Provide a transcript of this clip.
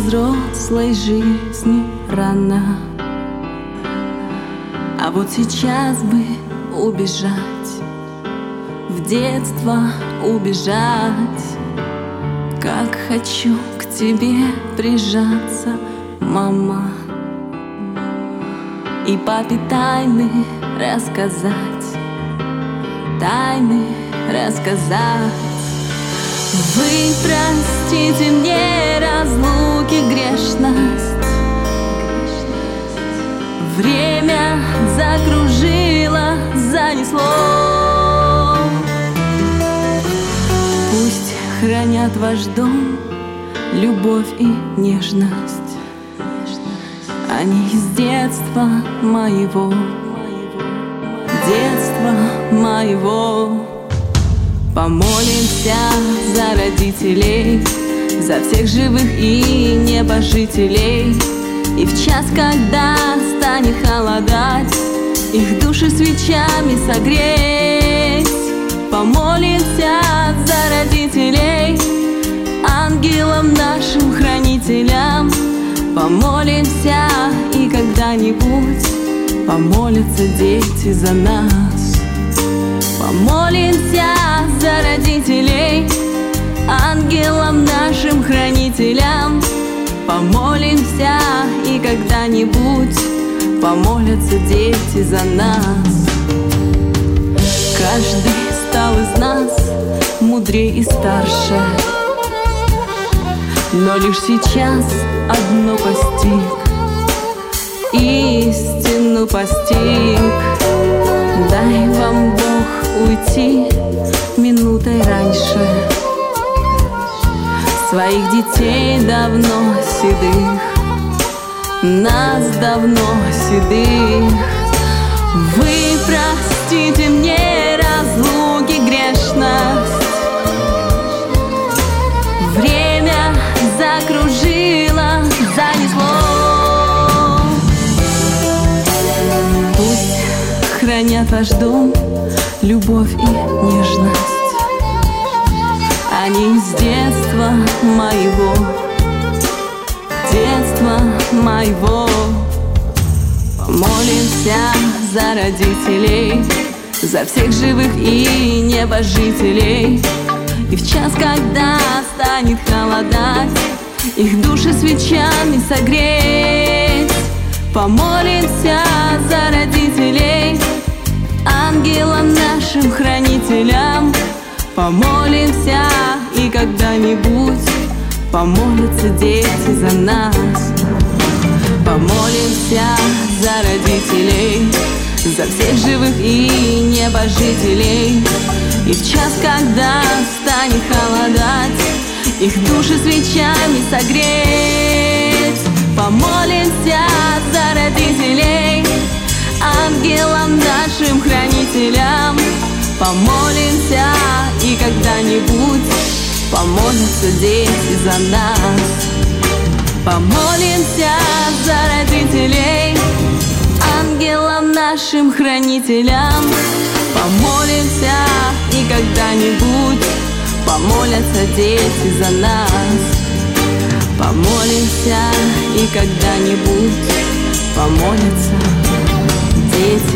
взрослой жизни рано. А вот сейчас бы убежать, в детство убежать. Как хочу к тебе прижаться, мама, и папе тайны рассказать, тайны рассказать. Вы простите мне разлуки, грешность. Время закружило, занесло. Пусть хранят ваш дом любовь и нежность. Они из детства моего, детства моего. Помолимся за родителей, за всех живых и небожителей. И в час, когда станет холодать, их души свечами согреть. Помолимся за родителей, ангелам нашим хранителям. Помолимся, и когда-нибудь помолятся дети за нас. Помолимся за родителей, ангелам нашим хранителям. Помолимся, и когда-нибудь помолятся дети за нас. Каждый стал из нас мудрее и старше, но лишь сейчас одно постиг, истину постиг. Дай вам Бог уйти минутой раньше, своих детей давно седых, нас давно седых. Вы простите мне разлуки, грешность. Время закружило, занесло. Пусть хранят ваш дом любовь и нежность. Они из детства моего, детства моего. Помолимся за родителей, за всех живых и небожителей. И в час, когда станет холодать, их души свечами согреть. Помолимся за родителей, ангелам нашим хранителям. Помолимся, и когда-нибудь помолятся дети за нас. Помолимся за родителей, за всех живых и небожителей. И в час, когда станет холодать, их души свечами согреть. Помолимся за родителей, ангелам нашим хранителям. Помолимся, и когда-нибудь помолятся дети за нас. Помолимся за родителей, ангелам нашим хранителям. Помолимся, и когда-нибудь помолятся дети за нас. Помолимся, и когда-нибудь помолятся дети